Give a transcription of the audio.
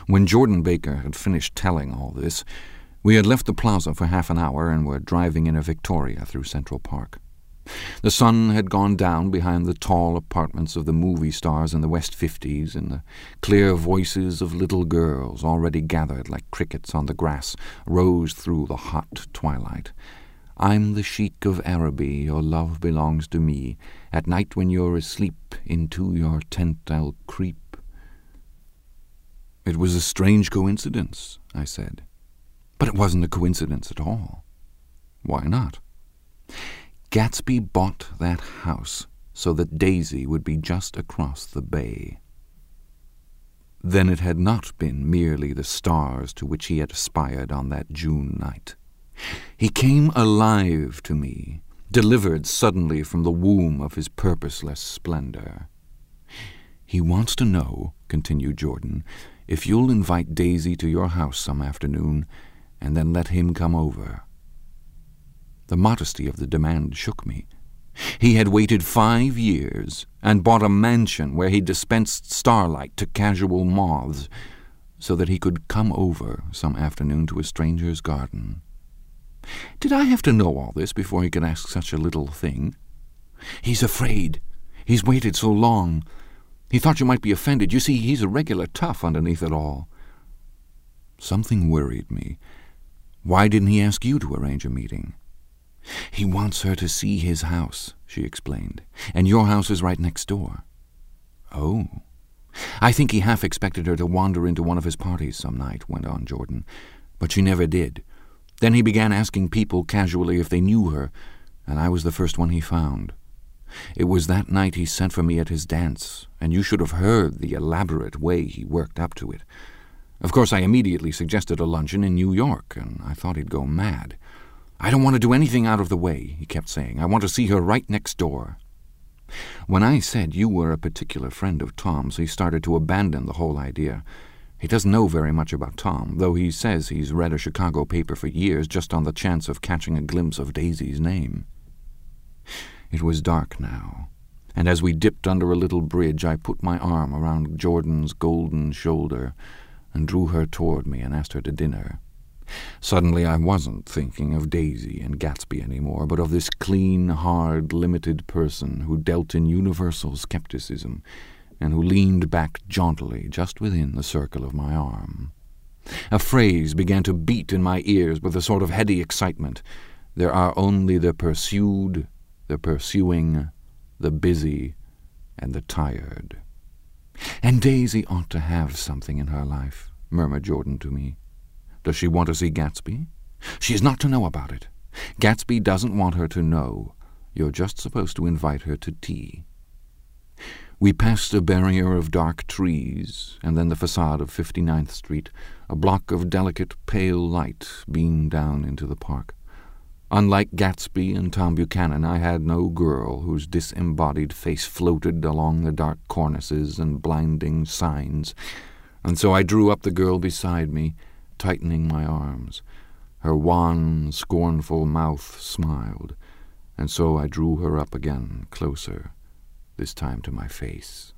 When Jordan Baker had finished telling all this, we had left the plaza for half an hour and were driving in a Victoria through Central Park. The sun had gone down behind the tall apartments of the movie stars in the West 50s, and the clear voices of little girls, already gathered like crickets on the grass, rose through the hot twilight. "I'm the Sheik of Araby, your love belongs to me. At night when you're asleep, into your tent I'll creep." "It was a strange coincidence," I said. "But it wasn't a coincidence at all." "Why not?" "Gatsby bought that house so that Daisy would be just across the bay." Then it had not been merely the stars to which he had aspired on that June night. He came alive to me, delivered suddenly from the womb of his purposeless splendor. "He wants to know," continued Jordan, "if you'll invite Daisy to your house some afternoon, and then let him come over." The modesty of the demand shook me. He had waited 5 years and bought a mansion where he dispensed starlight to casual moths so that he could come over some afternoon to a stranger's garden. Did I have to know all this before he could ask such a little thing? "He's afraid. He's waited so long. He thought you might be offended. You see, he's a regular tough underneath it all." Something worried me. Why didn't he ask you to arrange a meeting? "He wants her to see his house," she explained, "and your house is right next door." "Oh." "I think he half expected her to wander into one of his parties some night," went on Jordan, "but she never did. Then he began asking people casually if they knew her, and I was the first one he found. It was that night he sent for me at his dance, and you should have heard the elaborate way he worked up to it. Of course, I immediately suggested a luncheon in New York, and I thought he'd go mad. 'I don't want to do anything out of the way,' he kept saying. 'I want to see her right next door.' When I said you were a particular friend of Tom's, he started to abandon the whole idea. He doesn't know very much about Tom, though he says he's read a Chicago paper for years just on the chance of catching a glimpse of Daisy's name." It was dark now, and as we dipped under a little bridge, I put my arm around Jordan's golden shoulder and drew her toward me and asked her to dinner. Suddenly I wasn't thinking of Daisy and Gatsby anymore, but of this clean, hard, limited person who dealt in universal skepticism and who leaned back jauntily just within the circle of my arm. A phrase began to beat in my ears with a sort of heady excitement. "There are only the pursued, the pursuing, the busy, and the tired." "And Daisy ought to have something in her life," murmured Jordan to me. "Does she want to see Gatsby?" "She is not to know about it. Gatsby doesn't want her to know. You're just supposed to invite her to tea." We passed a barrier of dark trees, and then the facade of 59th Street. A block of delicate, pale light beamed down into the park. Unlike Gatsby and Tom Buchanan, I had no girl whose disembodied face floated along the dark cornices and blinding signs, and so I drew up the girl beside me, tightening my arms. Her wan, scornful mouth smiled, and so I drew her up again, closer, this time to my face.